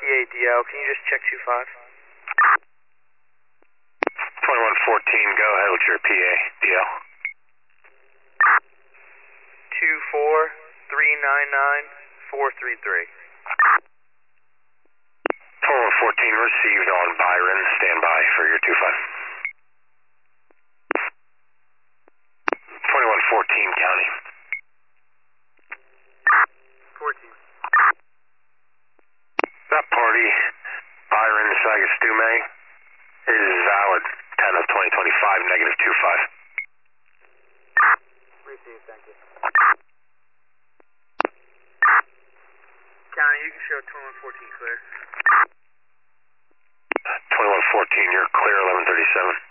PA DL, can you just check 25? 2114, go ahead with your PA DL. 24399-433. 2114 received on Byron, stand by for your 25. 2114 County. 14. That party, Byron Sagastume, is valid 10 of 2025, negative 25. Received, thank you. County, you can show 2114 clear. 2114, you're clear, 1137.